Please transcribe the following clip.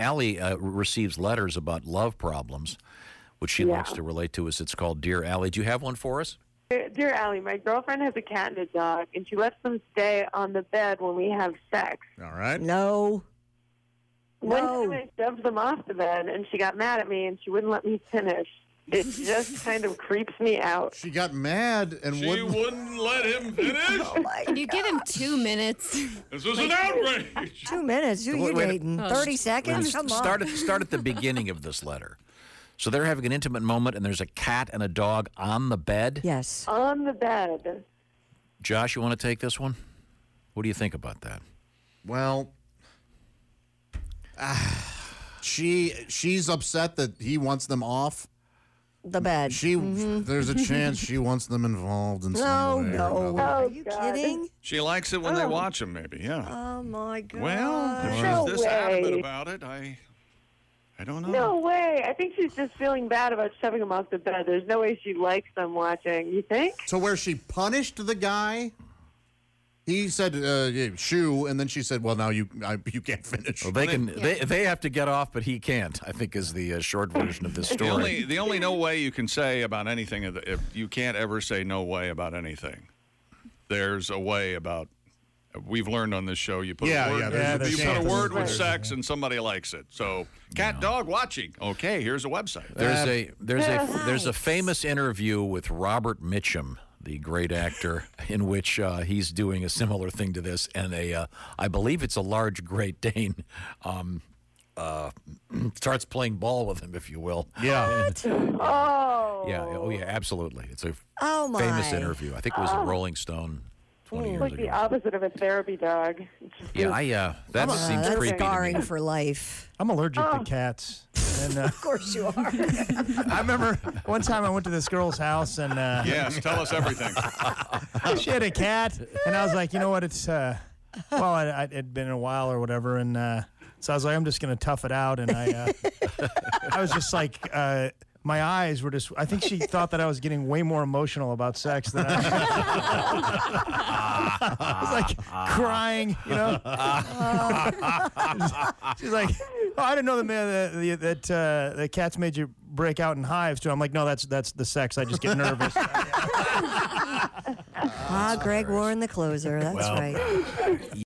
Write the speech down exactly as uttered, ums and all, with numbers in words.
Allie uh, receives letters about love problems, which she Yeah. likes to relate to us. It's called Dear Allie. Do you have one for us? Dear Allie, my girlfriend has a cat and a dog, and she lets them stay on the bed when we have sex. All right. No. One No. time I shoved them off the bed, and she got mad at me, and she wouldn't let me finish. It just kind of creeps me out. She got mad and She wouldn't. wouldn't let him finish. Oh my Can you give him two minutes? This was an outrage. Two minutes. Who are you Wait, wait, dating? oh, Thirty Let's seconds? Come on. start at, start at the beginning of this letter. So they're having an intimate moment, and there's a cat and a dog on the bed. Yes. On the bed. Josh, you want to take this one? What do you think about that? Well, ah, she she's upset that he wants them off. The bed. She there's a chance she wants them involved in No, some way. or no. another. Are Oh, you God. kidding? She likes it when they Oh. watch him, maybe, yeah. Oh, my God. Well, if she's No this adamant way. about it, I I don't know. No way. I think she's just feeling bad about shoving them off the bed. There's no way she likes them watching. You think? So where she punished the guy, he said uh, yeah, shoo, and then she said, "Well, now you I, you can't finish." Well, they can. They, they have to get off, but he can't. I think is the uh, short version of this The story. only, the only no way you can say about anything, is that if you can't ever say no way about anything. There's a way about, we've learned on this show, you put Yeah, a word, yeah, there's a you put a chance. word with Right. sex and somebody likes it. So, cat, dog, watching. Okay, here's a website. There's a there's a Nice. there's a famous interview with Robert Mitchum, the great actor, in which uh, he's doing a similar thing to this, and a uh, I believe it's a large Great Dane um, uh, starts playing ball with him, if you will. Yeah. Oh. Yeah. Oh yeah. Absolutely. It's a Oh, my. famous interview. I think it was Oh. in Rolling Stone twenty It's years like ago. the opposite of a therapy dog. It just Yeah. is- I uh, that Uh, seems that's creepy to scarring me. for life. I'm allergic Oh. to cats. And uh, Of course you are. I remember one time I went to this girl's house and uh, Yes, tell us everything. she had a cat, and I was like, you know what? It's uh, well, I, I, it'd been a while or whatever, and uh, so I was like, I'm just gonna tough it out, and I, uh, I was just like, uh, my eyes were just. I think she thought that I was getting way more emotional about sex than I. I was like crying, you know. She's like, oh, I didn't know that man, that that uh, the cats made you break out in hives too. I'm like, no, that's that's the sex. I just get nervous. Ah, Greg Warren, the closer. That's Well, right.